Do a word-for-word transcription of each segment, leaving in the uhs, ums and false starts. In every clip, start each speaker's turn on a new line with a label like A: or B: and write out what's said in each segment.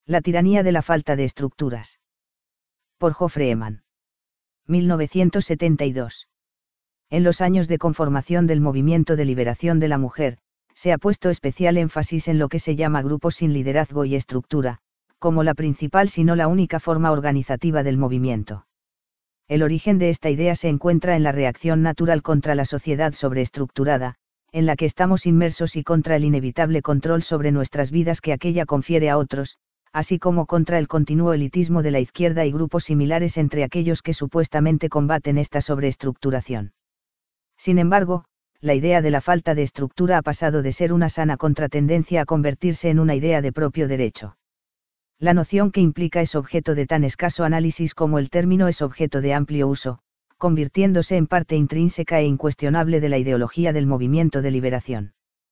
A: La tiranía de la falta de estructuras. Por Geoffrey Eman. mil novecientos setenta y dos. En los años de conformación del movimiento de liberación de la mujer, se ha puesto especial énfasis en lo que se llama grupos sin liderazgo y estructura, como la principal si no la única forma organizativa del movimiento. El origen de esta idea se encuentra en la reacción natural contra la sociedad sobreestructurada, en la que estamos inmersos y contra el inevitable control sobre nuestras vidas que aquella confiere a otros, así como contra el continuo elitismo de la izquierda y grupos similares entre aquellos que supuestamente combaten esta sobreestructuración. Sin embargo, la idea de la falta de estructura ha pasado de ser una sana contratendencia a convertirse en una idea de propio derecho. La noción que implica es objeto de tan escaso análisis como el término es objeto de amplio uso, convirtiéndose en parte intrínseca e incuestionable de la ideología del movimiento de liberación.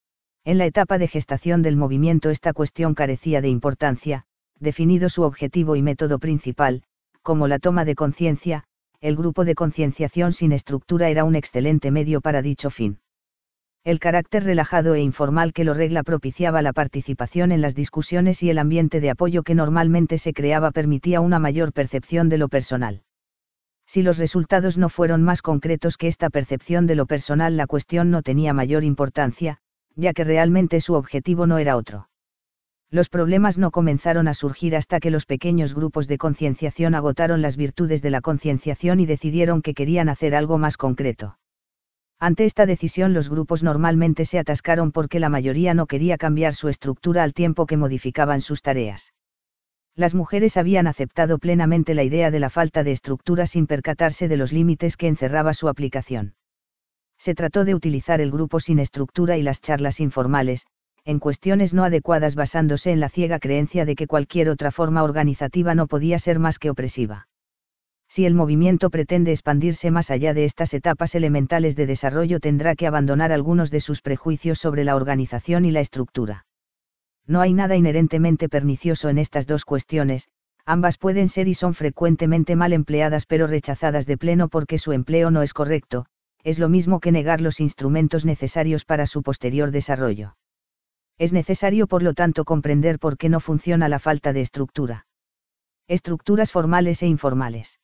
A: En la etapa de gestación del movimiento esta cuestión carecía de importancia, definido su objetivo y método principal, como la toma de conciencia, el grupo de concienciación sin estructura era un excelente medio para dicho fin. El carácter relajado e informal que lo regla propiciaba la participación en las discusiones y el ambiente de apoyo que normalmente se creaba permitía una mayor percepción de lo personal. Si los resultados no fueron más concretos que esta percepción de lo personal, la cuestión no tenía mayor importancia, ya que realmente su objetivo no era otro. Los problemas no comenzaron a surgir hasta que los pequeños grupos de concienciación agotaron las virtudes de la concienciación y decidieron que querían hacer algo más concreto. Ante esta decisión los grupos normalmente se atascaron porque la mayoría no quería cambiar su estructura al tiempo que modificaban sus tareas. Las mujeres habían aceptado plenamente la idea de la falta de estructura sin percatarse de los límites que encerraba su aplicación. Se trató de utilizar el grupo sin estructura y las charlas informales, en cuestiones no adecuadas basándose en la ciega creencia de que cualquier otra forma organizativa no podía ser más que opresiva. Si el movimiento pretende expandirse más allá de estas etapas elementales de desarrollo tendrá que abandonar algunos de sus prejuicios sobre la organización y la estructura. No hay nada inherentemente pernicioso en estas dos cuestiones, ambas pueden ser y son frecuentemente mal empleadas pero rechazadas de pleno porque su empleo no es correcto, es lo mismo que negar los instrumentos necesarios para su posterior desarrollo. Es necesario por lo tanto comprender por qué no funciona la falta de estructura. Estructuras formales e informales.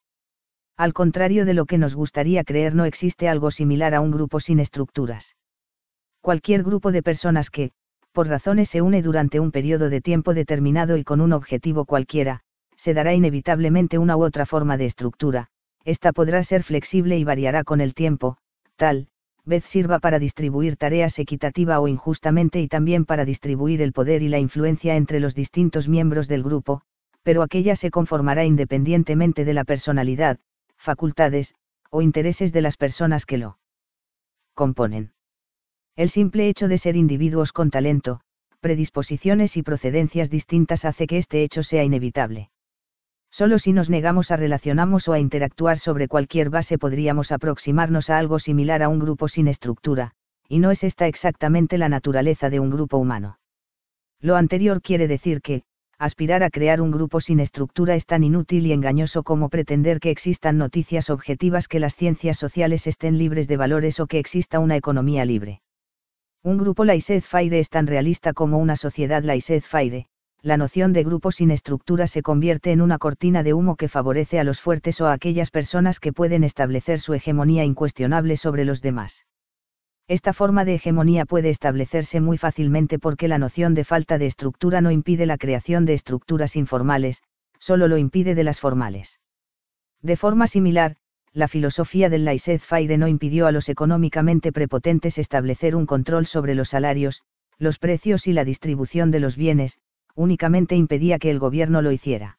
A: Al contrario de lo que nos gustaría creer, no existe algo similar a un grupo sin estructuras. Cualquier grupo de personas que, por razones se une durante un periodo de tiempo determinado y con un objetivo cualquiera, se dará inevitablemente una u otra forma de estructura, esta podrá ser flexible y variará con el tiempo, tal vez sirva para distribuir tareas equitativa o injustamente y también para distribuir el poder y la influencia entre los distintos miembros del grupo, pero aquella se conformará independientemente de la personalidad, facultades, o intereses de las personas que lo componen. El simple hecho de ser individuos con talento, predisposiciones y procedencias distintas hace que este hecho sea inevitable. Solo si nos negamos a relacionarnos o a interactuar sobre cualquier base podríamos aproximarnos a algo similar a un grupo sin estructura, y no es esta exactamente la naturaleza de un grupo humano. Lo anterior quiere decir que, aspirar a crear un grupo sin estructura es tan inútil y engañoso como pretender que existan noticias objetivas, que las ciencias sociales estén libres de valores o que exista una economía libre. Un grupo laissez-faire es tan realista como una sociedad laissez-faire. La noción de grupo sin estructura se convierte en una cortina de humo que favorece a los fuertes o a aquellas personas que pueden establecer su hegemonía incuestionable sobre los demás. Esta forma de hegemonía puede establecerse muy fácilmente porque la noción de falta de estructura no impide la creación de estructuras informales, solo lo impide de las formales. De forma similar, la filosofía del laissez-faire no impidió a los económicamente prepotentes establecer un control sobre los salarios, los precios y la distribución de los bienes, únicamente impedía que el gobierno lo hiciera.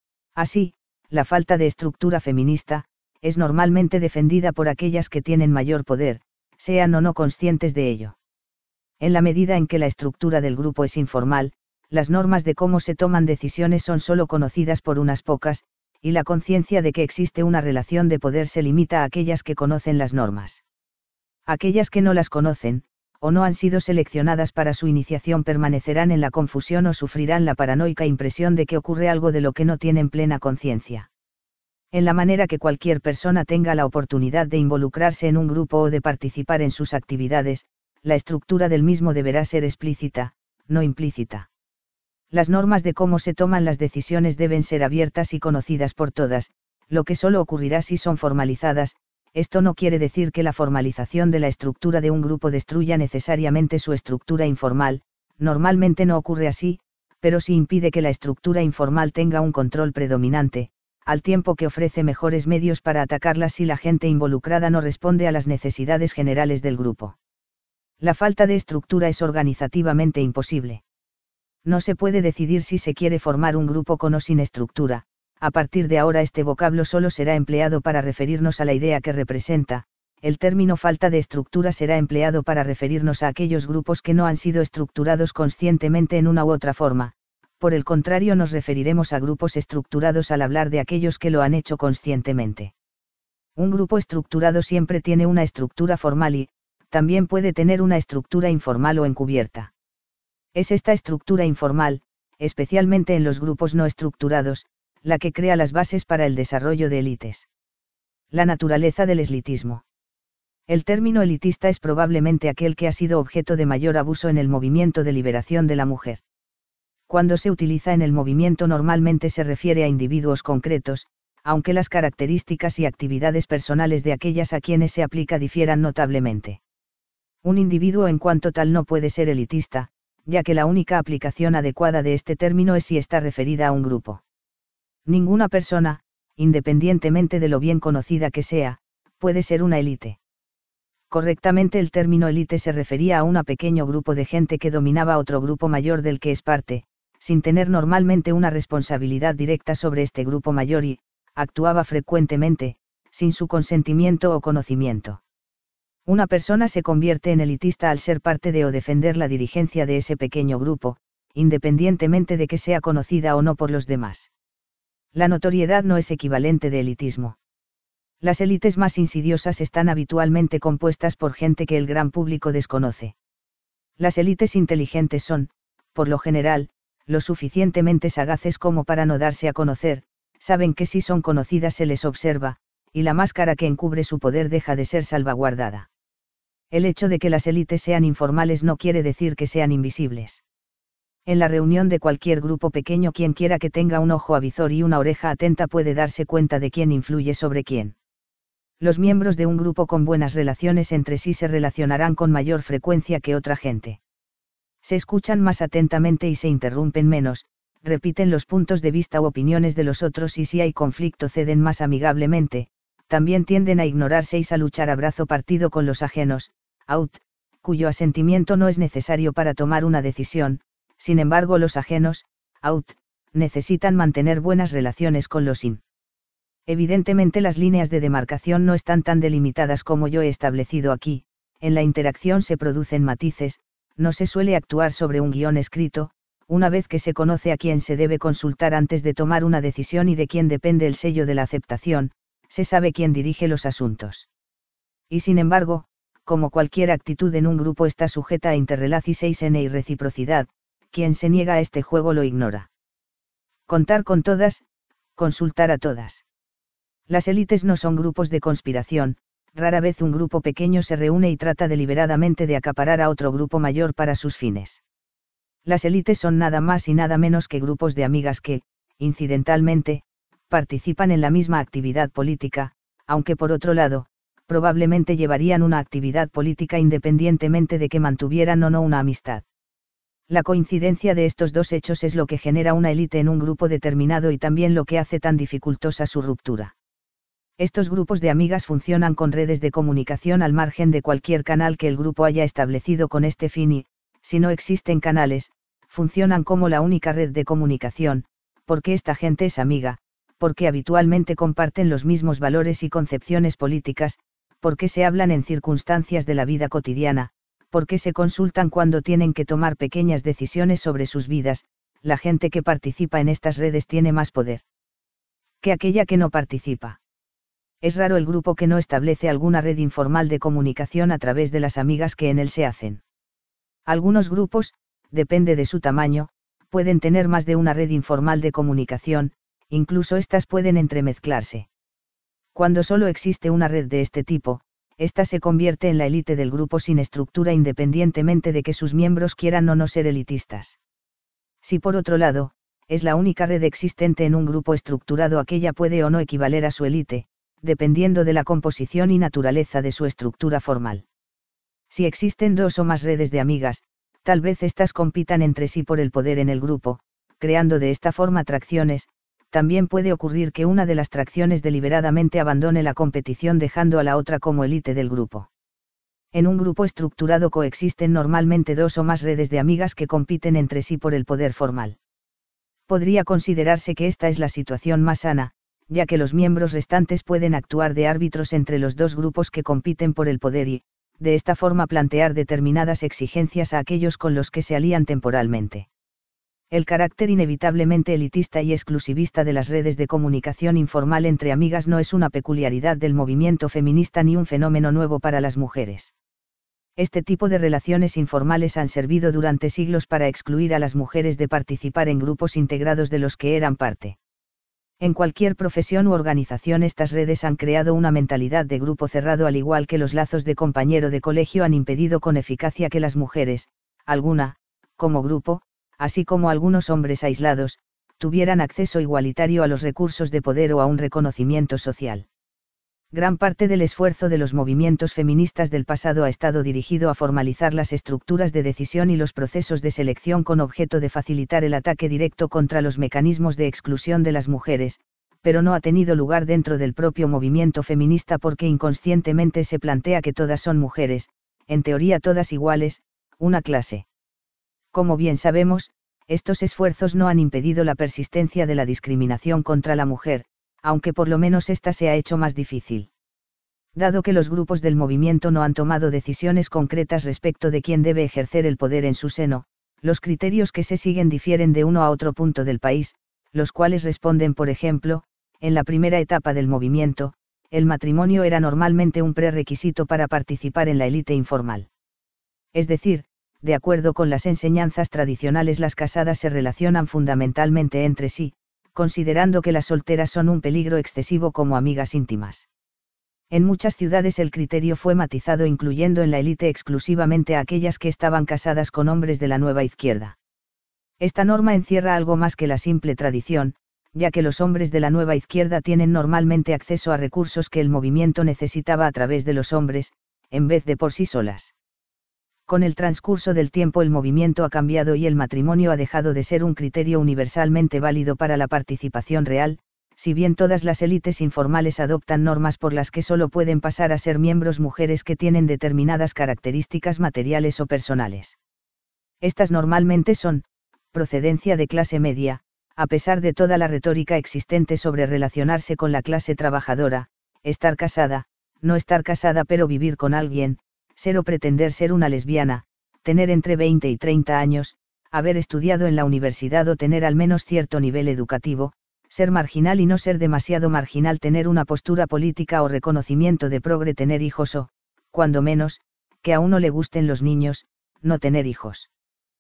A: Así, la falta de estructura feminista es normalmente defendida por aquellas que tienen mayor poder, sean o no conscientes de ello. En la medida en que la estructura del grupo es informal, las normas de cómo se toman decisiones son solo conocidas por unas pocas, y la conciencia de que existe una relación de poder se limita a aquellas que conocen las normas. Aquellas que no las conocen, o no han sido seleccionadas para su iniciación, permanecerán en la confusión o sufrirán la paranoica impresión de que ocurre algo de lo que no tienen plena conciencia. En la manera que cualquier persona tenga la oportunidad de involucrarse en un grupo o de participar en sus actividades, la estructura del mismo deberá ser explícita, no implícita. Las normas de cómo se toman las decisiones deben ser abiertas y conocidas por todas, lo que solo ocurrirá si son formalizadas. Esto no quiere decir que la formalización de la estructura de un grupo destruya necesariamente su estructura informal, normalmente no ocurre así, pero sí impide que la estructura informal tenga un control predominante, al tiempo que ofrece mejores medios para atacarla si la gente involucrada no responde a las necesidades generales del grupo. La falta de estructura es organizativamente imposible. No se puede decidir si se quiere formar un grupo con o sin estructura. A partir de ahora este vocablo solo será empleado para referirnos a la idea que representa. El término falta de estructura será empleado para referirnos a aquellos grupos que no han sido estructurados conscientemente en una u otra forma. Por el contrario, nos referiremos a grupos estructurados al hablar de aquellos que lo han hecho conscientemente. Un grupo estructurado siempre tiene una estructura formal y, también puede tener una estructura informal o encubierta. Es esta estructura informal, especialmente en los grupos no estructurados, la que crea las bases para el desarrollo de élites. La naturaleza del elitismo. El término elitista es probablemente aquel que ha sido objeto de mayor abuso en el movimiento de liberación de la mujer. Cuando se utiliza en el movimiento normalmente se refiere a individuos concretos, aunque las características y actividades personales de aquellas a quienes se aplica difieran notablemente. Un individuo en cuanto tal no puede ser elitista, ya que la única aplicación adecuada de este término es si está referida a un grupo. Ninguna persona, independientemente de lo bien conocida que sea, puede ser una élite. Correctamente, el término élite se refería a un pequeño grupo de gente que dominaba otro grupo mayor del que es parte, sin tener normalmente una responsabilidad directa sobre este grupo mayor y, actuaba frecuentemente, sin su consentimiento o conocimiento. Una persona se convierte en elitista al ser parte de o defender la dirigencia de ese pequeño grupo, independientemente de que sea conocida o no por los demás. La notoriedad no es equivalente de elitismo. Las élites más insidiosas están habitualmente compuestas por gente que el gran público desconoce. Las élites inteligentes son, por lo general, lo suficientemente sagaces como para no darse a conocer, saben que si son conocidas se les observa, y la máscara que encubre su poder deja de ser salvaguardada. El hecho de que las élites sean informales no quiere decir que sean invisibles. En la reunión de cualquier grupo pequeño, quien quiera que tenga un ojo avizor y una oreja atenta puede darse cuenta de quién influye sobre quién. Los miembros de un grupo con buenas relaciones entre sí se relacionarán con mayor frecuencia que otra gente. Se escuchan más atentamente y se interrumpen menos, repiten los puntos de vista u opiniones de los otros y si hay conflicto ceden más amigablemente, también tienden a ignorarse y a luchar a brazo partido con los ajenos, out, cuyo asentimiento no es necesario para tomar una decisión. Sin embargo, los ajenos, out, necesitan mantener buenas relaciones con los in. Evidentemente las líneas de demarcación no están tan delimitadas como yo he establecido aquí, en la interacción se producen matices, no se suele actuar sobre un guión escrito, una vez que se conoce a quién se debe consultar antes de tomar una decisión y de quién depende el sello de la aceptación, se sabe quién dirige los asuntos. Y sin embargo, como cualquier actitud en un grupo está sujeta a interrelación y reciprocidad, quien se niega a este juego lo ignora. Contar con todas, consultar a todas. Las élites no son grupos de conspiración, rara vez un grupo pequeño se reúne y trata deliberadamente de acaparar a otro grupo mayor para sus fines. Las élites son nada más y nada menos que grupos de amigas que, incidentalmente, participan en la misma actividad política, aunque por otro lado, probablemente llevarían una actividad política independientemente de que mantuvieran o no una amistad. La coincidencia de estos dos hechos es lo que genera una élite en un grupo determinado y también lo que hace tan dificultosa su ruptura. Estos grupos de amigas funcionan con redes de comunicación al margen de cualquier canal que el grupo haya establecido con este fin y, si no existen canales, funcionan como la única red de comunicación, porque esta gente es amiga, porque habitualmente comparten los mismos valores y concepciones políticas, porque se hablan en circunstancias de la vida cotidiana, porque se consultan cuando tienen que tomar pequeñas decisiones sobre sus vidas. La gente que participa en estas redes tiene más poder que aquella que no participa. Es raro el grupo que no establece alguna red informal de comunicación a través de las amigas que en él se hacen. Algunos grupos, depende de su tamaño, pueden tener más de una red informal de comunicación, incluso estas pueden entremezclarse. Cuando solo existe una red de este tipo, esta se convierte en la élite del grupo sin estructura independientemente de que sus miembros quieran o no ser elitistas. Si por otro lado, es la única red existente en un grupo estructurado, aquella puede o no equivaler a su élite, dependiendo de la composición y naturaleza de su estructura formal. Si existen dos o más redes de amigas, tal vez éstas compitan entre sí por el poder en el grupo, creando de esta forma tracciones. También puede ocurrir que una de las tracciones deliberadamente abandone la competición dejando a la otra como élite del grupo. En un grupo estructurado coexisten normalmente dos o más redes de amigas que compiten entre sí por el poder formal. Podría considerarse que esta es la situación más sana, ya que los miembros restantes pueden actuar de árbitros entre los dos grupos que compiten por el poder y, de esta forma, plantear determinadas exigencias a aquellos con los que se alían temporalmente. El carácter inevitablemente elitista y exclusivista de las redes de comunicación informal entre amigas no es una peculiaridad del movimiento feminista ni un fenómeno nuevo para las mujeres. Este tipo de relaciones informales han servido durante siglos para excluir a las mujeres de participar en grupos integrados de los que eran parte. En cualquier profesión u organización, estas redes han creado una mentalidad de grupo cerrado, al igual que los lazos de compañero de colegio han impedido con eficacia que las mujeres, alguna, como grupo, así como algunos hombres aislados, tuvieran acceso igualitario a los recursos de poder o a un reconocimiento social. Gran parte del esfuerzo de los movimientos feministas del pasado ha estado dirigido a formalizar las estructuras de decisión y los procesos de selección con objeto de facilitar el ataque directo contra los mecanismos de exclusión de las mujeres, pero no ha tenido lugar dentro del propio movimiento feminista porque inconscientemente se plantea que todas son mujeres, en teoría todas iguales, una clase. Como bien sabemos, estos esfuerzos no han impedido la persistencia de la discriminación contra la mujer, aunque por lo menos esta se ha hecho más difícil. Dado que los grupos del movimiento no han tomado decisiones concretas respecto de quién debe ejercer el poder en su seno, los criterios que se siguen difieren de uno a otro punto del país, los cuales responden, por ejemplo, en la primera etapa del movimiento, el matrimonio era normalmente un prerequisito para participar en la élite informal. Es decir, de acuerdo con las enseñanzas tradicionales, las casadas se relacionan fundamentalmente entre sí, considerando que las solteras son un peligro excesivo como amigas íntimas. En muchas ciudades el criterio fue matizado, incluyendo en la élite exclusivamente a aquellas que estaban casadas con hombres de la nueva izquierda. Esta norma encierra algo más que la simple tradición, ya que los hombres de la nueva izquierda tienen normalmente acceso a recursos que el movimiento necesitaba a través de los hombres, en vez de por sí solas. Con el transcurso del tiempo el movimiento ha cambiado y el matrimonio ha dejado de ser un criterio universalmente válido para la participación real, si bien todas las élites informales adoptan normas por las que solo pueden pasar a ser miembros mujeres que tienen determinadas características materiales o personales. Estas normalmente son, procedencia de clase media, a pesar de toda la retórica existente sobre relacionarse con la clase trabajadora, estar casada, no estar casada pero vivir con alguien, ser o pretender ser una lesbiana, tener entre veinte y treinta años, haber estudiado en la universidad o tener al menos cierto nivel educativo, ser marginal y no ser demasiado marginal, tener una postura política o reconocimiento de progre, tener hijos o, cuando menos, que a uno le gusten los niños, no tener hijos.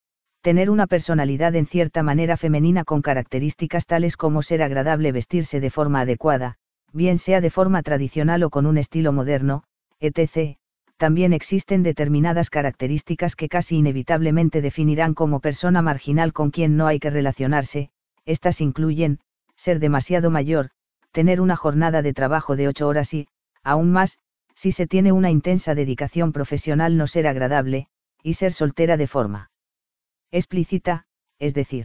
A: Tener una personalidad en cierta manera femenina con características tales como ser agradable, vestirse de forma adecuada, bien sea de forma tradicional o con un estilo moderno, etcétera. También existen determinadas características que casi inevitablemente definirán como persona marginal con quien no hay que relacionarse. Estas incluyen, ser demasiado mayor, tener una jornada de trabajo de ocho horas y, aún más, si se tiene una intensa dedicación profesional, no ser agradable, y ser soltera de forma explícita, es decir,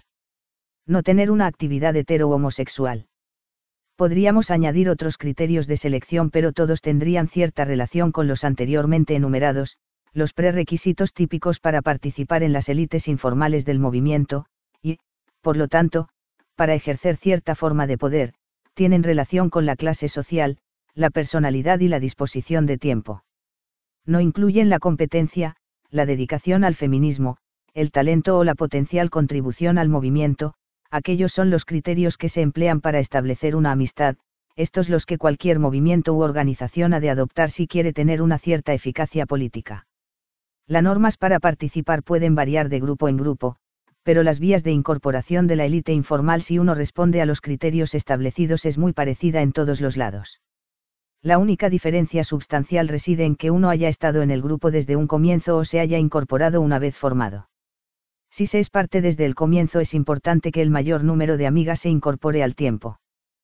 A: no tener una actividad hetero o homosexual. Podríamos añadir otros criterios de selección, pero todos tendrían cierta relación con los anteriormente enumerados, los prerequisitos típicos para participar en las élites informales del movimiento, y, por lo tanto, para ejercer cierta forma de poder, tienen relación con la clase social, la personalidad y la disposición de tiempo. No incluyen la competencia, la dedicación al feminismo, el talento o la potencial contribución al movimiento. Aquellos son los criterios que se emplean para establecer una amistad, estos los que cualquier movimiento u organización ha de adoptar si quiere tener una cierta eficacia política. Las normas para participar pueden variar de grupo en grupo, pero las vías de incorporación de la élite informal, si uno responde a los criterios establecidos, es muy parecida en todos los lados. La única diferencia substancial reside en que uno haya estado en el grupo desde un comienzo o se haya incorporado una vez formado. Si se es parte desde el comienzo, es importante que el mayor número de amigas se incorpore al tiempo.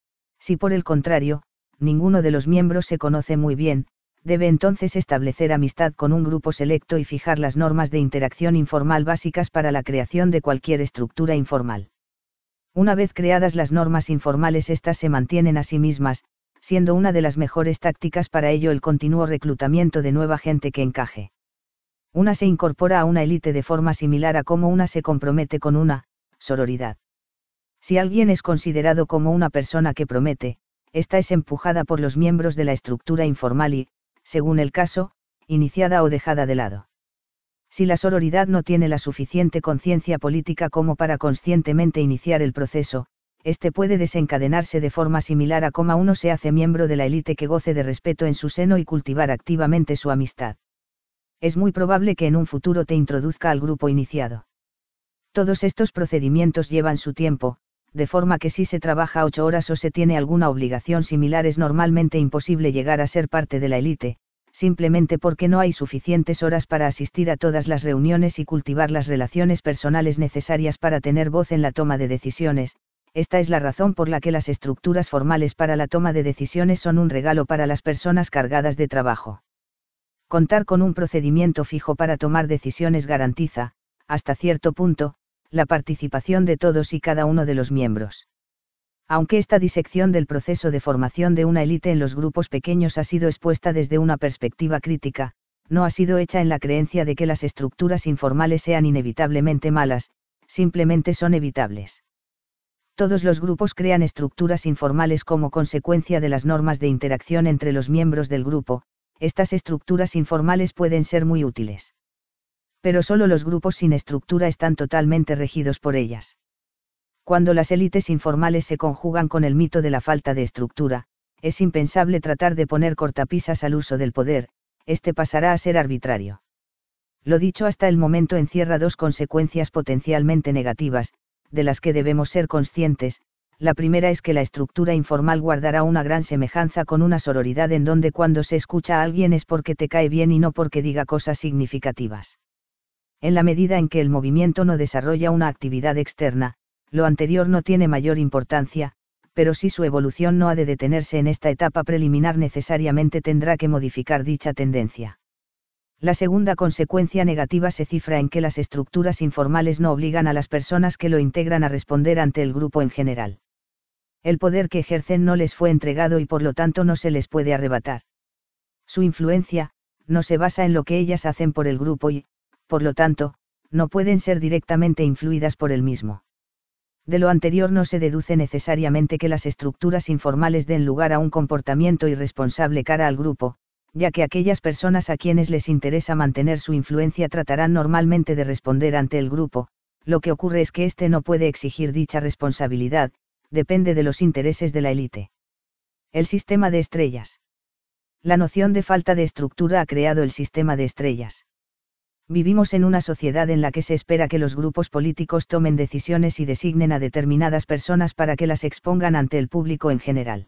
A: Si por el contrario, ninguno de los miembros se conoce muy bien, debe entonces establecer amistad con un grupo selecto y fijar las normas de interacción informal básicas para la creación de cualquier estructura informal. Una vez creadas las normas informales, éstas se mantienen a sí mismas, siendo una de las mejores tácticas para ello el continuo reclutamiento de nueva gente que encaje. Una se incorpora a una élite de forma similar a cómo una se compromete con una sororidad. Si alguien es considerado como una persona que promete, esta es empujada por los miembros de la estructura informal y, según el caso, iniciada o dejada de lado. Si la sororidad no tiene la suficiente conciencia política como para conscientemente iniciar el proceso, este puede desencadenarse de forma similar a cómo uno se hace miembro de la élite que goce de respeto en su seno y cultivar activamente su amistad. Es muy probable que en un futuro te introduzca al grupo iniciado. Todos estos procedimientos llevan su tiempo, de forma que si se trabaja ocho horas o se tiene alguna obligación similar, es normalmente imposible llegar a ser parte de la élite, simplemente porque no hay suficientes horas para asistir a todas las reuniones y cultivar las relaciones personales necesarias para tener voz en la toma de decisiones. Esta es la razón por la que las estructuras formales para la toma de decisiones son un regalo para las personas cargadas de trabajo. Contar con un procedimiento fijo para tomar decisiones garantiza, hasta cierto punto, la participación de todos y cada uno de los miembros. Aunque esta disección del proceso de formación de una élite en los grupos pequeños ha sido expuesta desde una perspectiva crítica, no ha sido hecha en la creencia de que las estructuras informales sean inevitablemente malas, simplemente son evitables. Todos los grupos crean estructuras informales como consecuencia de las normas de interacción entre los miembros del grupo. Estas estructuras informales pueden ser muy útiles. Pero solo los grupos sin estructura están totalmente regidos por ellas. Cuando las élites informales se conjugan con el mito de la falta de estructura, es impensable tratar de poner cortapisas al uso del poder, este pasará a ser arbitrario. Lo dicho hasta el momento encierra dos consecuencias potencialmente negativas, de las que debemos ser conscientes. La primera es que la estructura informal guardará una gran semejanza con una sororidad en donde cuando se escucha a alguien es porque te cae bien y no porque diga cosas significativas. En la medida en que el movimiento no desarrolla una actividad externa, lo anterior no tiene mayor importancia, pero si su evolución no ha de detenerse en esta etapa preliminar, necesariamente tendrá que modificar dicha tendencia. La segunda consecuencia negativa se cifra en que las estructuras informales no obligan a las personas que lo integran a responder ante el grupo en general. El poder que ejercen no les fue entregado y por lo tanto no se les puede arrebatar. Su influencia no se basa en lo que ellas hacen por el grupo y, por lo tanto, no pueden ser directamente influidas por el mismo. De lo anterior no se deduce necesariamente que las estructuras informales den lugar a un comportamiento irresponsable cara al grupo, ya que aquellas personas a quienes les interesa mantener su influencia tratarán normalmente de responder ante el grupo. Lo que ocurre es que éste no puede exigir dicha responsabilidad, depende de los intereses de la élite. El sistema de estrellas. La noción de falta de estructura ha creado el sistema de estrellas. Vivimos en una sociedad en la que se espera que los grupos políticos tomen decisiones y designen a determinadas personas para que las expongan ante el público en general.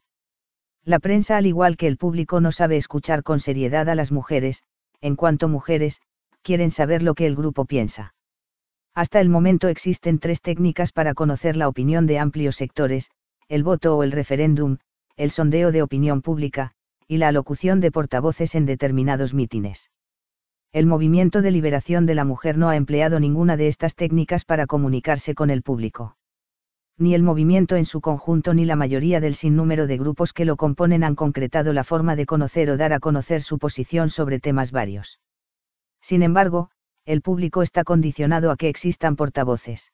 A: La prensa, al igual que el público, no sabe escuchar con seriedad a las mujeres, en cuanto mujeres, quieren saber lo que el grupo piensa. Hasta el momento existen tres técnicas para conocer la opinión de amplios sectores: el voto o el referéndum, el sondeo de opinión pública, y la alocución de portavoces en determinados mítines. El movimiento de liberación de la mujer no ha empleado ninguna de estas técnicas para comunicarse con el público. Ni el movimiento en su conjunto ni la mayoría del sinnúmero de grupos que lo componen han concretado la forma de conocer o dar a conocer su posición sobre temas varios. Sin embargo, el público está condicionado a que existan portavoces.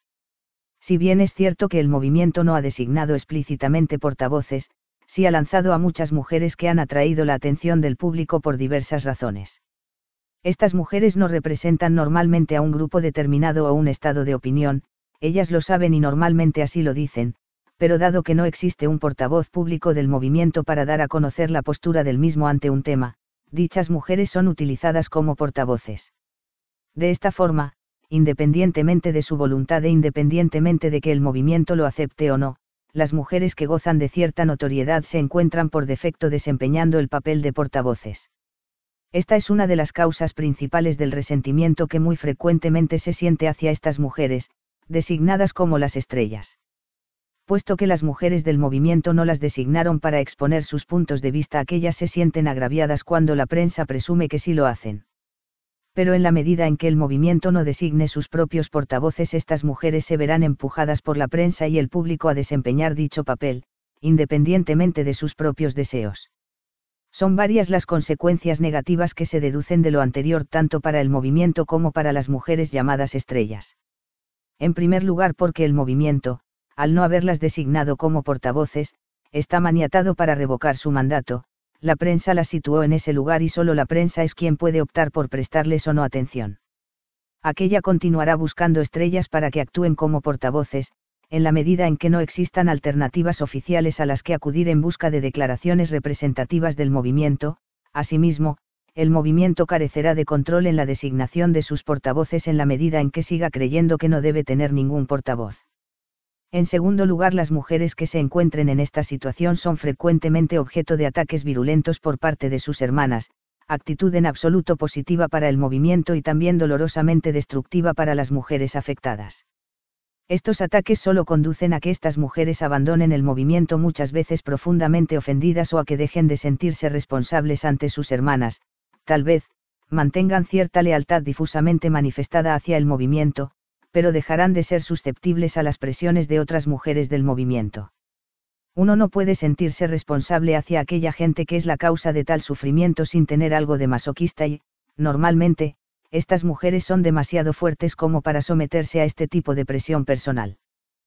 A: Si bien es cierto que el movimiento no ha designado explícitamente portavoces, sí ha lanzado a muchas mujeres que han atraído la atención del público por diversas razones. Estas mujeres no representan normalmente a un grupo determinado o un estado de opinión, ellas lo saben y normalmente así lo dicen, pero dado que no existe un portavoz público del movimiento para dar a conocer la postura del mismo ante un tema, dichas mujeres son utilizadas como portavoces. De esta forma, independientemente de su voluntad e independientemente de que el movimiento lo acepte o no, las mujeres que gozan de cierta notoriedad se encuentran por defecto desempeñando el papel de portavoces. Esta es una de las causas principales del resentimiento que muy frecuentemente se siente hacia estas mujeres, designadas como las estrellas. Puesto que las mujeres del movimiento no las designaron para exponer sus puntos de vista, aquellas se sienten agraviadas cuando la prensa presume que sí lo hacen. Pero en la medida en que el movimiento no designe sus propios portavoces, estas mujeres se verán empujadas por la prensa y el público a desempeñar dicho papel, independientemente de sus propios deseos. Son varias las consecuencias negativas que se deducen de lo anterior tanto para el movimiento como para las mujeres llamadas estrellas. En primer lugar, porque el movimiento, al no haberlas designado como portavoces, está maniatado para revocar su mandato. La prensa las situó en ese lugar y solo la prensa es quien puede optar por prestarles o no atención. Aquella continuará buscando estrellas para que actúen como portavoces, en la medida en que no existan alternativas oficiales a las que acudir en busca de declaraciones representativas del movimiento. Asimismo, el movimiento carecerá de control en la designación de sus portavoces en la medida en que siga creyendo que no debe tener ningún portavoz. En segundo lugar, las mujeres que se encuentren en esta situación son frecuentemente objeto de ataques virulentos por parte de sus hermanas, actitud en absoluto positiva para el movimiento y también dolorosamente destructiva para las mujeres afectadas. Estos ataques solo conducen a que estas mujeres abandonen el movimiento, muchas veces profundamente ofendidas, o a que dejen de sentirse responsables ante sus hermanas, tal vez, mantengan cierta lealtad difusamente manifestada hacia el movimiento, pero dejarán de ser susceptibles a las presiones de otras mujeres del movimiento. Uno no puede sentirse responsable hacia aquella gente que es la causa de tal sufrimiento sin tener algo de masoquista y, normalmente, estas mujeres son demasiado fuertes como para someterse a este tipo de presión personal.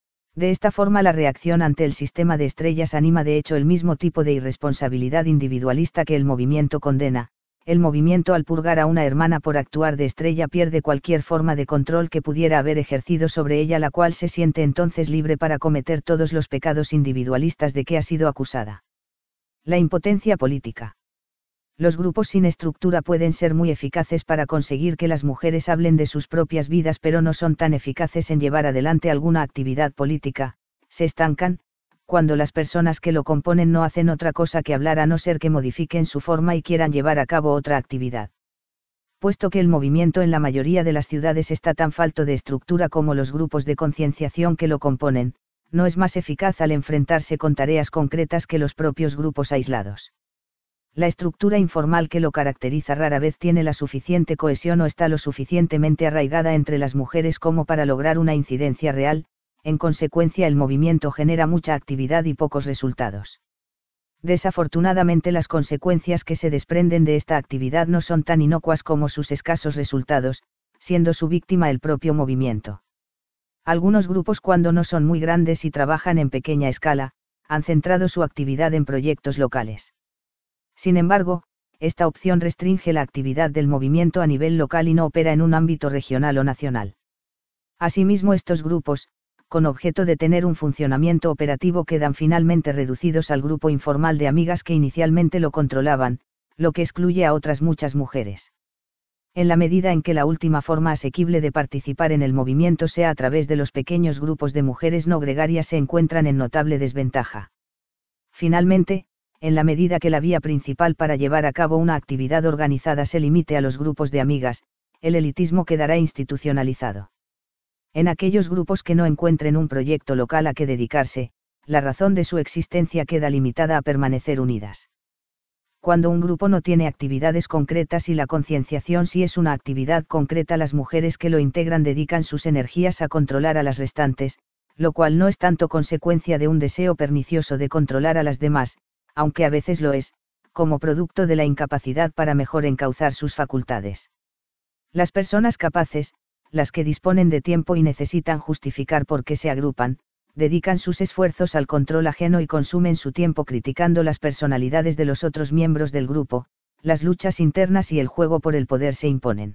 A: De esta forma, la reacción ante el sistema de estrellas anima de hecho el mismo tipo de irresponsabilidad individualista que el movimiento condena. El movimiento, al purgar a una hermana por actuar de estrella, pierde cualquier forma de control que pudiera haber ejercido sobre ella, la cual se siente entonces libre para cometer todos los pecados individualistas de que ha sido acusada. La impotencia política. Los grupos sin estructura pueden ser muy eficaces para conseguir que las mujeres hablen de sus propias vidas, pero no son tan eficaces en llevar adelante alguna actividad política. Se estancan cuando las personas que lo componen no hacen otra cosa que hablar, a no ser que modifiquen su forma y quieran llevar a cabo otra actividad. Puesto que el movimiento en la mayoría de las ciudades está tan falto de estructura como los grupos de concienciación que lo componen, no es más eficaz al enfrentarse con tareas concretas que los propios grupos aislados. La estructura informal que lo caracteriza rara vez tiene la suficiente cohesión o está lo suficientemente arraigada entre las mujeres como para lograr una incidencia real. En consecuencia, el movimiento genera mucha actividad y pocos resultados. Desafortunadamente, las consecuencias que se desprenden de esta actividad no son tan inocuas como sus escasos resultados, siendo su víctima el propio movimiento. Algunos grupos, cuando no son muy grandes y trabajan en pequeña escala, han centrado su actividad en proyectos locales. Sin embargo, esta opción restringe la actividad del movimiento a nivel local y no opera en un ámbito regional o nacional. Asimismo, estos grupos, con objeto de tener un funcionamiento operativo, quedan finalmente reducidos al grupo informal de amigas que inicialmente lo controlaban, lo que excluye a otras muchas mujeres. En la medida en que la última forma asequible de participar en el movimiento sea a través de los pequeños grupos de mujeres no gregarias, se encuentran en notable desventaja. Finalmente, en la medida que la vía principal para llevar a cabo una actividad organizada se limite a los grupos de amigas, el elitismo quedará institucionalizado. En aquellos grupos que no encuentren un proyecto local a que dedicarse, la razón de su existencia queda limitada a permanecer unidas. Cuando un grupo no tiene actividades concretas y la concienciación sí es una actividad concreta, las mujeres que lo integran dedican sus energías a controlar a las restantes, lo cual no es tanto consecuencia de un deseo pernicioso de controlar a las demás, aunque a veces lo es, como producto de la incapacidad para mejor encauzar sus facultades. Las personas capaces, las que disponen de tiempo y necesitan justificar por qué se agrupan, dedican sus esfuerzos al control ajeno y consumen su tiempo criticando las personalidades de los otros miembros del grupo, las luchas internas y el juego por el poder se imponen.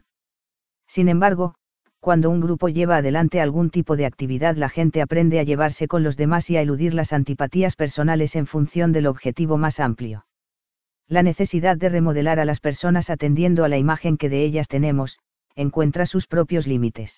A: Sin embargo, cuando un grupo lleva adelante algún tipo de actividad, la gente aprende a llevarse con los demás y a eludir las antipatías personales en función del objetivo más amplio. La necesidad de remodelar a las personas atendiendo a la imagen que de ellas tenemos, encuentra sus propios límites.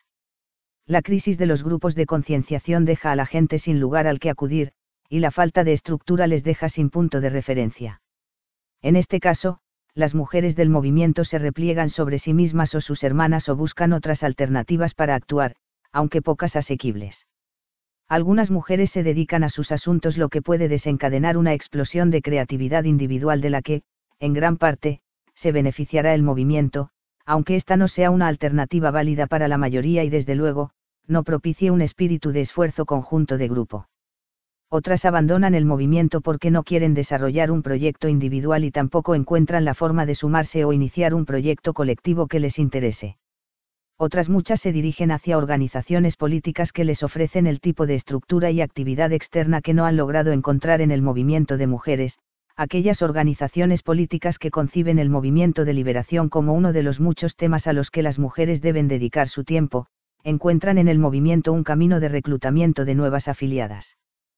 A: La crisis de los grupos de concienciación deja a la gente sin lugar al que acudir, y la falta de estructura les deja sin punto de referencia. En este caso, las mujeres del movimiento se repliegan sobre sí mismas o sus hermanas o buscan otras alternativas para actuar, aunque pocas asequibles. Algunas mujeres se dedican a sus asuntos, lo que puede desencadenar una explosión de creatividad individual de la que, en gran parte, se beneficiará el movimiento, aunque esta no sea una alternativa válida para la mayoría y desde luego, no propicie un espíritu de esfuerzo conjunto de grupo. Otras abandonan el movimiento porque no quieren desarrollar un proyecto individual y tampoco encuentran la forma de sumarse o iniciar un proyecto colectivo que les interese. Otras muchas se dirigen hacia organizaciones políticas que les ofrecen el tipo de estructura y actividad externa que no han logrado encontrar en el movimiento de mujeres, aquellas organizaciones políticas que conciben el movimiento de liberación como uno de los muchos temas a los que las mujeres deben dedicar su tiempo, encuentran en el movimiento un camino de reclutamiento de nuevas afiliadas.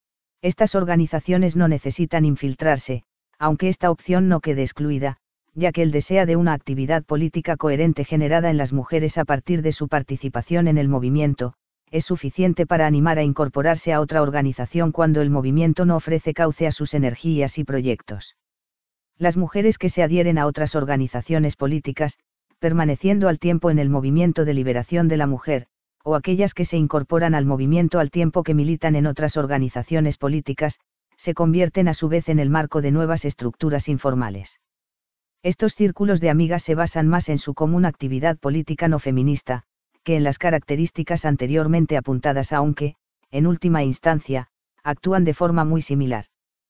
A: Estas organizaciones no necesitan infiltrarse, aunque esta opción no quede excluida, ya que el deseo de una actividad política coherente generada en las mujeres a partir de su participación en el movimiento, es suficiente para animar a incorporarse a otra organización cuando el movimiento no ofrece cauce a sus energías y proyectos. Las mujeres que se adhieren a otras organizaciones políticas, permaneciendo al tiempo en el movimiento de liberación de la mujer, o aquellas que se incorporan al movimiento al tiempo que militan en otras organizaciones políticas, se convierten a su vez en el marco de nuevas estructuras informales. Estos círculos de amigas se basan más en su común actividad política no feminista, que en las características anteriormente apuntadas, aunque, en última instancia, actúan de forma muy similar.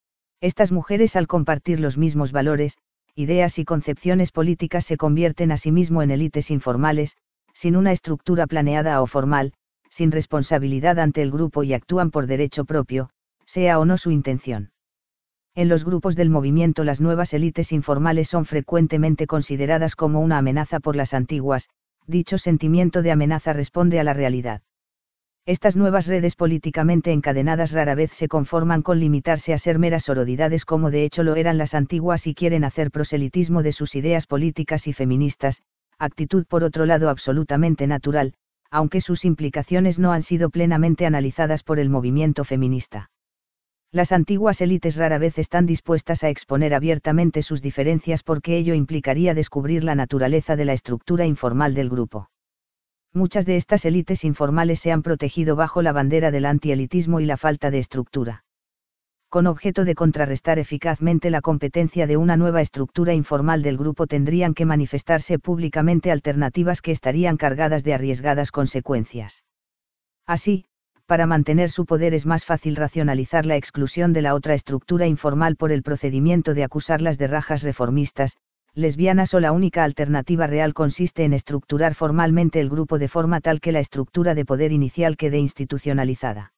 A: Estas mujeres, al compartir los mismos valores, ideas y concepciones políticas, se convierten asimismo en élites informales, sin una estructura planeada o formal, sin responsabilidad ante el grupo y actúan por derecho propio, sea o no su intención. En los grupos del movimiento, las nuevas élites informales son frecuentemente consideradas como una amenaza por las antiguas. Dicho sentimiento de amenaza responde a la realidad. Estas nuevas redes políticamente encadenadas rara vez se conforman con limitarse a ser meras sororidades como de hecho lo eran las antiguas y quieren hacer proselitismo de sus ideas políticas y feministas, actitud por otro lado absolutamente natural, aunque sus implicaciones no han sido plenamente analizadas por el movimiento feminista. Las antiguas élites rara vez están dispuestas a exponer abiertamente sus diferencias porque ello implicaría descubrir la naturaleza de la estructura informal del grupo. Muchas de estas élites informales se han protegido bajo la bandera del antielitismo y la falta de estructura. Con objeto de contrarrestar eficazmente la competencia de una nueva estructura informal del grupo, tendrían que manifestarse públicamente alternativas que estarían cargadas de arriesgadas consecuencias. Así, para mantener su poder es más fácil racionalizar la exclusión de la otra estructura informal por el procedimiento de acusarlas de rajas reformistas, lesbianas, o la única alternativa real consiste en estructurar formalmente el grupo de forma tal que la estructura de poder inicial quede institucionalizada.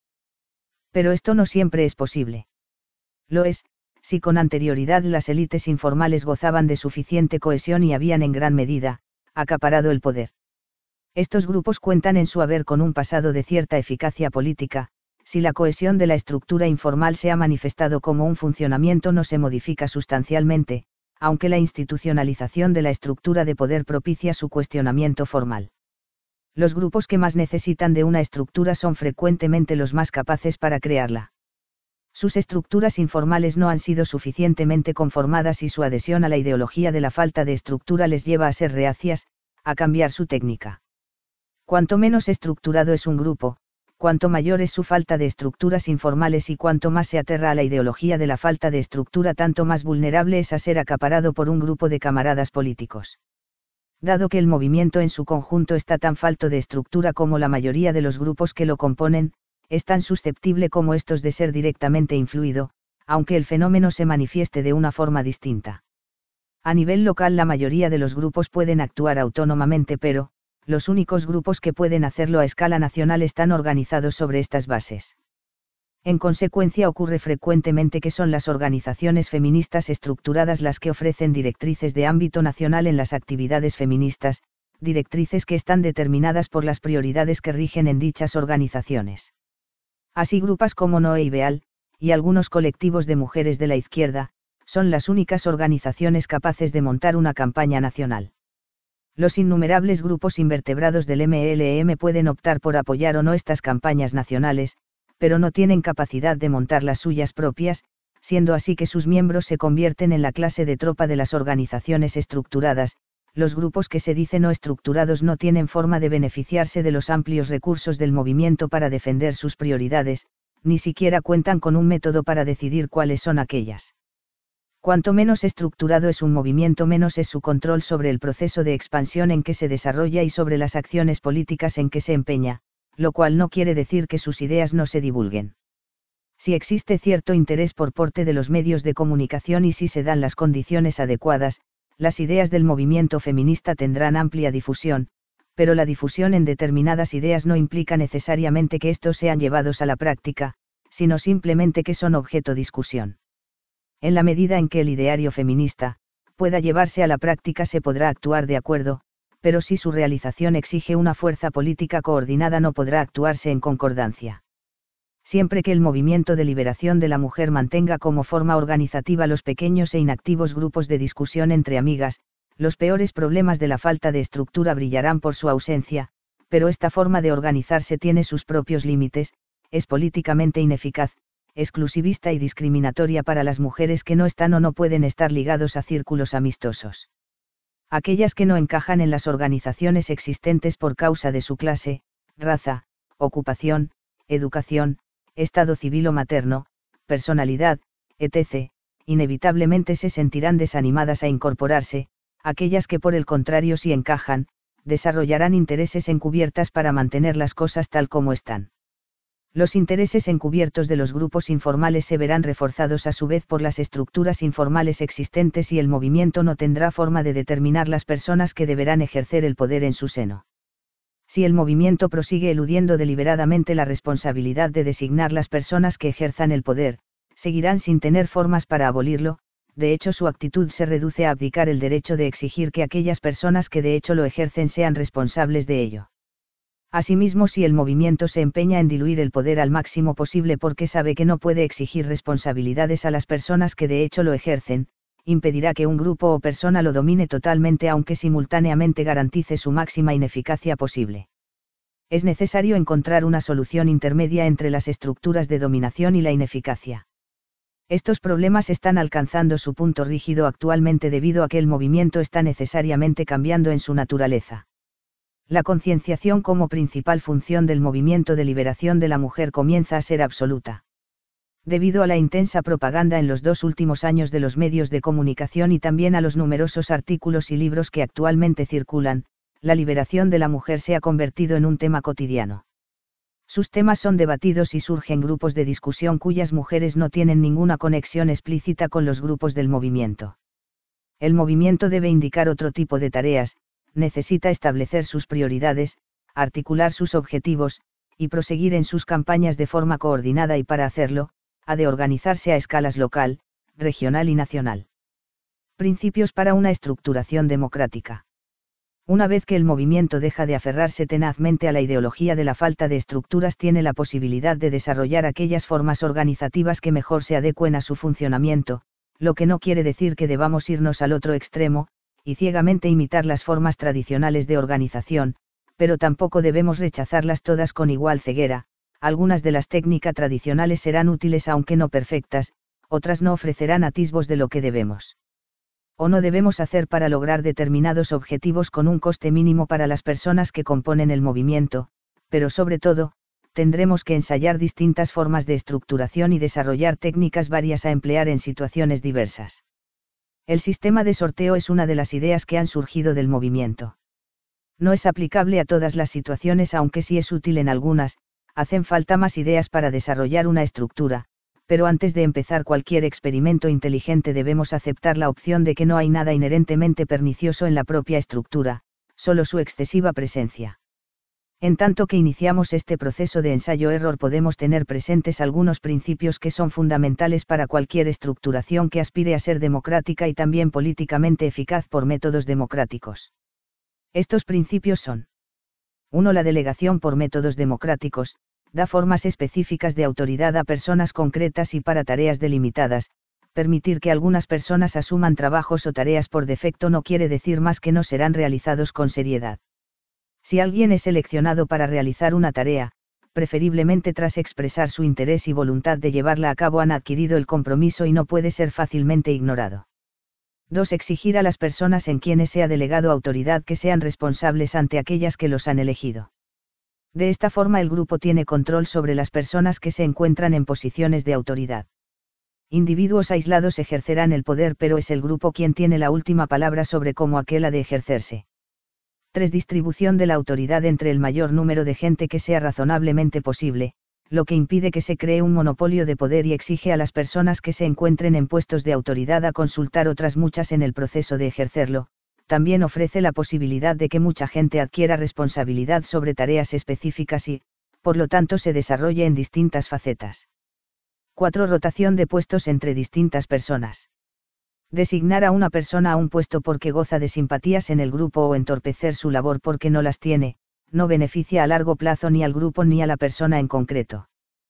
A: Pero esto no siempre es posible. Lo es, si con anterioridad las élites informales gozaban de suficiente cohesión y habían en gran medida acaparado el poder. Estos grupos cuentan en su haber con un pasado de cierta eficacia política. Si la cohesión de la estructura informal se ha manifestado como un funcionamiento no se modifica sustancialmente, aunque la institucionalización de la estructura de poder propicia su cuestionamiento formal. Los grupos que más necesitan de una estructura son frecuentemente los más capaces para crearla. Sus estructuras informales no han sido suficientemente conformadas y su adhesión a la ideología de la falta de estructura les lleva a ser reacias, a cambiar su técnica. Cuanto menos estructurado es un grupo, cuanto mayor es su falta de estructuras informales y cuanto más se aterra a la ideología de la falta de estructura, tanto más vulnerable es a ser acaparado por un grupo de camaradas políticos. Dado que el movimiento en su conjunto está tan falto de estructura como la mayoría de los grupos que lo componen, es tan susceptible como estos de ser directamente influido, aunque el fenómeno se manifieste de una forma distinta. A nivel local la mayoría de los grupos pueden actuar autónomamente, pero, los únicos grupos que pueden hacerlo a escala nacional están organizados sobre estas bases. En consecuencia, ocurre frecuentemente que son las organizaciones feministas estructuradas las que ofrecen directrices de ámbito nacional en las actividades feministas, directrices que están determinadas por las prioridades que rigen en dichas organizaciones. Así, grupos como Noé y Beal, y algunos colectivos de mujeres de la izquierda, son las únicas organizaciones capaces de montar una campaña nacional. Los innumerables grupos invertebrados del M L M pueden optar por apoyar o no estas campañas nacionales, pero no tienen capacidad de montar las suyas propias, siendo así que sus miembros se convierten en la clase de tropa de las organizaciones estructuradas. Los grupos que se dicen no estructurados no tienen forma de beneficiarse de los amplios recursos del movimiento para defender sus prioridades, ni siquiera cuentan con un método para decidir cuáles son aquellas. Cuanto menos estructurado es un movimiento, menos es su control sobre el proceso de expansión en que se desarrolla y sobre las acciones políticas en que se empeña, lo cual no quiere decir que sus ideas no se divulguen. Si existe cierto interés por parte de los medios de comunicación y si se dan las condiciones adecuadas, las ideas del movimiento feminista tendrán amplia difusión, pero la difusión en determinadas ideas no implica necesariamente que estos sean llevados a la práctica, sino simplemente que son objeto de discusión. En la medida en que el ideario feminista pueda llevarse a la práctica se podrá actuar de acuerdo, pero si su realización exige una fuerza política coordinada no podrá actuarse en concordancia. Siempre que el movimiento de liberación de la mujer mantenga como forma organizativa los pequeños e inactivos grupos de discusión entre amigas, los peores problemas de la falta de estructura brillarán por su ausencia, pero esta forma de organizarse tiene sus propios límites, es políticamente ineficaz, exclusivista y discriminatoria para las mujeres que no están o no pueden estar ligados a círculos amistosos. Aquellas que no encajan en las organizaciones existentes por causa de su clase, raza, ocupación, educación, estado civil o materno, personalidad, etcétera, inevitablemente se sentirán desanimadas a incorporarse. Aquellas que por el contrario sí encajan, desarrollarán intereses encubiertas para mantener las cosas tal como están. Los intereses encubiertos de los grupos informales se verán reforzados a su vez por las estructuras informales existentes y el movimiento no tendrá forma de determinar las personas que deberán ejercer el poder en su seno. Si el movimiento prosigue eludiendo deliberadamente la responsabilidad de designar las personas que ejerzan el poder, seguirán sin tener formas para abolirlo. De hecho su actitud se reduce a abdicar el derecho de exigir que aquellas personas que de hecho lo ejercen sean responsables de ello. Asimismo, si el movimiento se empeña en diluir el poder al máximo posible porque sabe que no puede exigir responsabilidades a las personas que de hecho lo ejercen, impedirá que un grupo o persona lo domine totalmente aunque simultáneamente garantice su máxima ineficacia posible. Es necesario encontrar una solución intermedia entre las estructuras de dominación y la ineficacia. Estos problemas están alcanzando su punto rígido actualmente debido a que el movimiento está necesariamente cambiando en su naturaleza. La concienciación como principal función del movimiento de liberación de la mujer comienza a ser absoluta. Debido a la intensa propaganda en los dos últimos años de los medios de comunicación y también a los numerosos artículos y libros que actualmente circulan, la liberación de la mujer se ha convertido en un tema cotidiano. Sus temas son debatidos y surgen grupos de discusión cuyas mujeres no tienen ninguna conexión explícita con los grupos del movimiento. El movimiento debe indicar otro tipo de tareas, necesita establecer sus prioridades, articular sus objetivos, y proseguir en sus campañas de forma coordinada y para hacerlo, ha de organizarse a escalas local, regional y nacional. Principios para una estructuración democrática. Una vez que el movimiento deja de aferrarse tenazmente a la ideología de la falta de estructuras, tiene la posibilidad de desarrollar aquellas formas organizativas que mejor se adecuen a su funcionamiento, lo que no quiere decir que debamos irnos al otro extremo, y ciegamente imitar las formas tradicionales de organización, pero tampoco debemos rechazarlas todas con igual ceguera. Algunas de las técnicas tradicionales serán útiles aunque no perfectas, otras no ofrecerán atisbos de lo que debemos o no debemos hacer para lograr determinados objetivos con un coste mínimo para las personas que componen el movimiento, pero sobre todo, tendremos que ensayar distintas formas de estructuración y desarrollar técnicas varias a emplear en situaciones diversas. El sistema de sorteo es una de las ideas que han surgido del movimiento. No es aplicable a todas las situaciones aunque sí es útil en algunas. Hacen falta más ideas para desarrollar una estructura, pero antes de empezar cualquier experimento inteligente debemos aceptar la opción de que no hay nada inherentemente pernicioso en la propia estructura, solo su excesiva presencia. En tanto que iniciamos este proceso de ensayo-error podemos tener presentes algunos principios que son fundamentales para cualquier estructuración que aspire a ser democrática y también políticamente eficaz por métodos democráticos. Estos principios son: uno La delegación por métodos democráticos, da formas específicas de autoridad a personas concretas y para tareas delimitadas. Permitir que algunas personas asuman trabajos o tareas por defecto no quiere decir más que no serán realizados con seriedad. Si alguien es seleccionado para realizar una tarea, preferiblemente tras expresar su interés y voluntad de llevarla a cabo han adquirido el compromiso y no puede ser fácilmente ignorado. dos Exigir a las personas en quienes se ha delegado autoridad que sean responsables ante aquellas que los han elegido. De esta forma el grupo tiene control sobre las personas que se encuentran en posiciones de autoridad. Individuos aislados ejercerán el poder, pero es el grupo quien tiene la última palabra sobre cómo aquel ha de ejercerse. tres Distribución de la autoridad entre el mayor número de gente que sea razonablemente posible, lo que impide que se cree un monopolio de poder y exige a las personas que se encuentren en puestos de autoridad a consultar otras muchas en el proceso de ejercerlo. También ofrece la posibilidad de que mucha gente adquiera responsabilidad sobre tareas específicas y, por lo tanto, se desarrolle en distintas facetas. cuatro Rotación de puestos entre distintas personas. Designar a una persona a un puesto porque goza de simpatías en el grupo o entorpecer su labor porque no las tiene, no beneficia a largo plazo ni al grupo ni a la persona en concreto.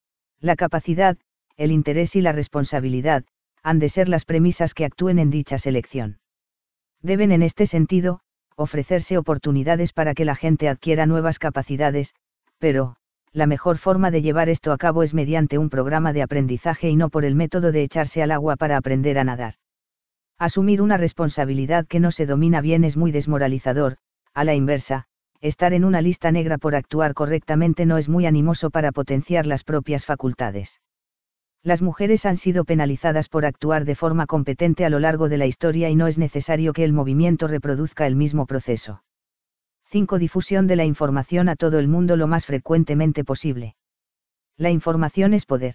A: La capacidad, el interés y la responsabilidad, han de ser las premisas que actúen en dicha selección. Deben en este sentido, ofrecerse oportunidades para que la gente adquiera nuevas capacidades, pero, la mejor forma de llevar esto a cabo es mediante un programa de aprendizaje y no por el método de echarse al agua para aprender a nadar. Asumir una responsabilidad que no se domina bien es muy desmoralizador, a la inversa, estar en una lista negra por actuar correctamente no es muy animoso para potenciar las propias facultades. Las mujeres han sido penalizadas por actuar de forma competente a lo largo de la historia y no es necesario que el movimiento reproduzca el mismo proceso. cinco Difusión de la información a todo el mundo lo más frecuentemente posible. La información es poder.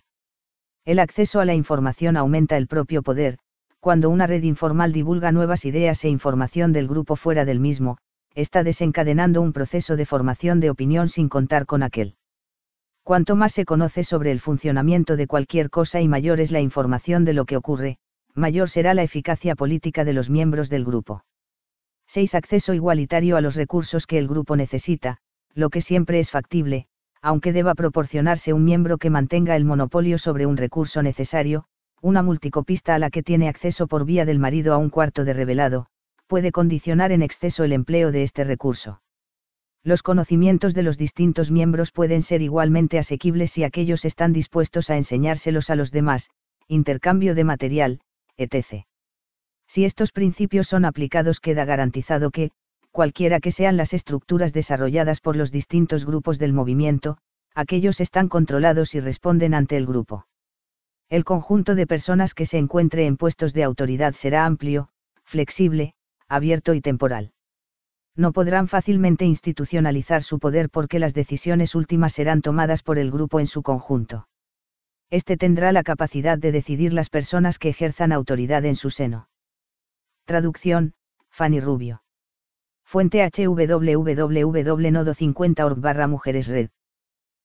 A: El acceso a la información aumenta el propio poder. Cuando una red informal divulga nuevas ideas e información del grupo fuera del mismo, está desencadenando un proceso de formación de opinión sin contar con aquel. Cuanto más se conoce sobre el funcionamiento de cualquier cosa y mayor es la información de lo que ocurre, mayor será la eficacia política de los miembros del grupo. seis Acceso igualitario a los recursos que el grupo necesita, lo que siempre es factible, aunque deba proporcionarse un miembro que mantenga el monopolio sobre un recurso necesario, una multicopista a la que tiene acceso por vía del marido a un cuarto de revelado, puede condicionar en exceso el empleo de este recurso. Los conocimientos de los distintos miembros pueden ser igualmente asequibles si aquellos están dispuestos a enseñárselos a los demás, intercambio de material, etcétera. Si estos principios son aplicados, queda garantizado que, cualquiera que sean las estructuras desarrolladas por los distintos grupos del movimiento, aquellos están controlados y responden ante el grupo. El conjunto de personas que se encuentre en puestos de autoridad será amplio, flexible, abierto y temporal. No podrán fácilmente institucionalizar su poder porque las decisiones últimas serán tomadas por el grupo en su conjunto. Este tendrá la capacidad de decidir las personas que ejerzan autoridad en su seno. Traducción, Fanny Rubio. Fuente: w w w punto nodo cincuenta punto org barra mujeres red.